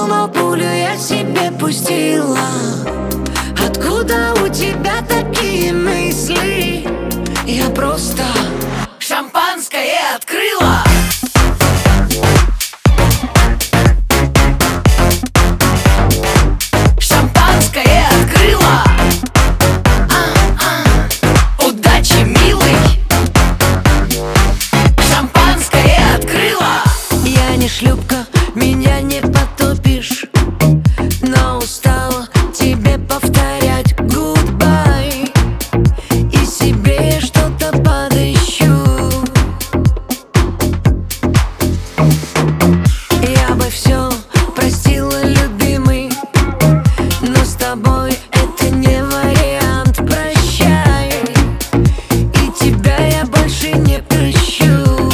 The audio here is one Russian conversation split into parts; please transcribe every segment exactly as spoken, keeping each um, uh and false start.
Думал, пулю я себе пустила. Откуда у тебя такие мысли? Я просто шампанское открыла. Шампанское открыла. А-а. Удачи, милый. Шампанское открыла. Я не шлюпка, меня не потопишь, но устала тебе повторять goodbye. И себе что-то подыщу. Я бы все простила, любимый, но с тобой это не вариант. Прощай, и тебя я больше не прощу.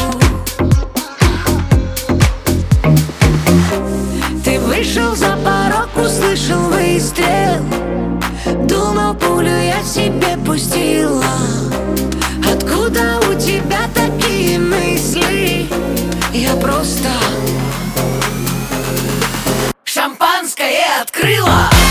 Ты вышел за порог, услышал выстрел. Думал, пулю я себе пустила. Откуда у тебя такие мысли? Я просто шампанское открыла.